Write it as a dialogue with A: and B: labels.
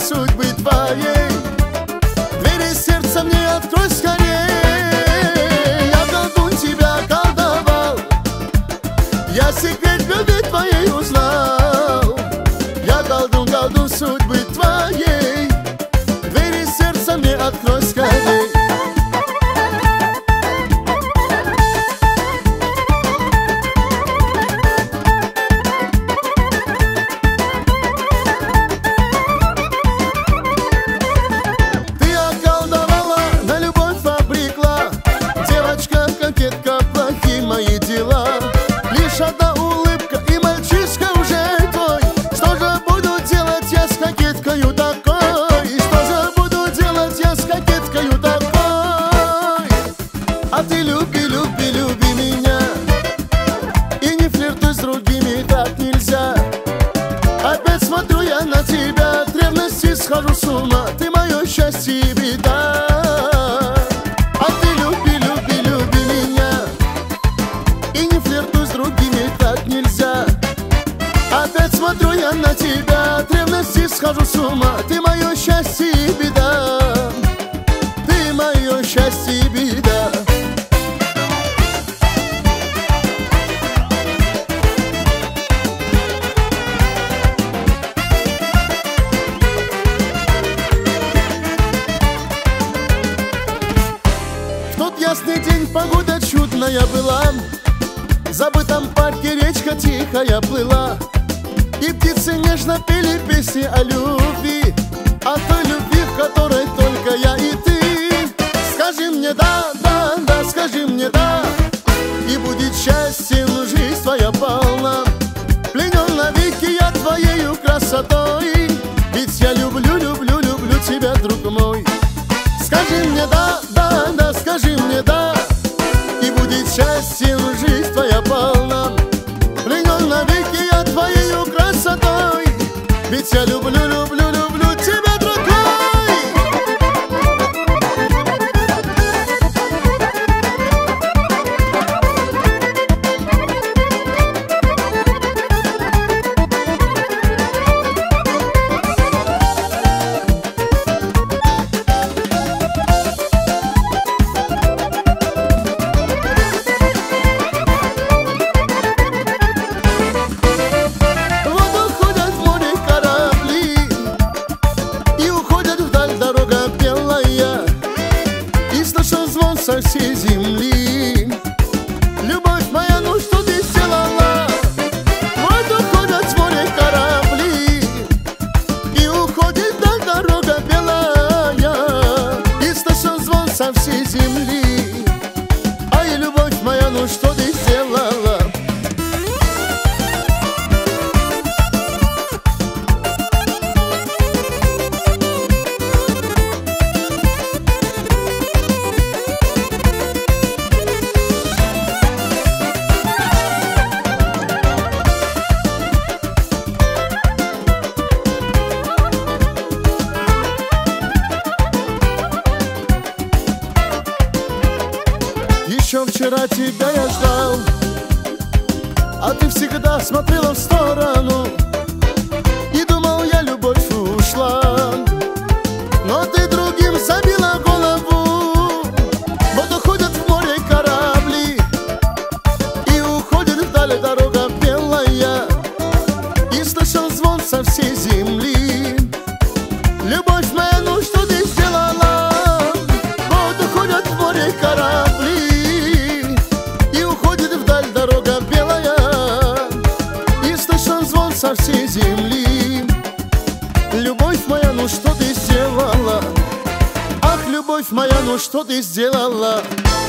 A: судьбы твоей. Двери сердца мне открой скорей. Я колдун тебя колдовал, я секрет любви твоей узнал. Я колдун, колдун судьбы твоей. Двери сердца мне открой скорей. Мои дела, лишь одна улыбка, и мальчишка уже твой. Что же буду делать я с кокеткою такой? И что же буду делать я с кокеткою такой? А ты люби, люби, люби меня, и не флиртуй с другими, так нельзя. Опять смотрю я на тебя, от ревности схожу с ума. Ты мое счастье и беда. Опять смотрю я на тебя, от ревности схожу с ума. Ты мое счастье и беда. Ты мое счастье и беда. В тот ясный день погода чудная была, в забытом парке речка тихая плыла, и птицы нежно пели песни о любви, о той любви, в которой только я и ты. Скажи мне да, да, да, скажи мне да, и будет счастьем жизнь твоя полна. Пленен навеки я твоею красотой, ведь я люблю, люблю, люблю тебя, друг мой. Скажи мне да, да, да, скажи мне да, и будет счастьем жизнь твоя полна. Пленен навеки я твоею красотой, ведь я люблю, люблю, люблю тебя, друг мой. Со всей земли, любовь моя, ну что ты сделала? Вот уходят с моря корабли, и уходит вдаль дорога белая, и слышен звон со всей земли. Ай, любовь моя, ну что ты сделала? Еще вчера тебя я ждал, а ты всегда смотрела в сторону, и думал я, любовь ушла, но ты другим забила голову. Вот уходят в море корабли, и уходит вдаль дорога белая, и слышал звон со всей земли. Любовь моя, ну что ты сделала? Вот уходят в море корабли, со всей земли. Любовь моя, ну что ты сделала? Ах, любовь моя, ну что ты сделала?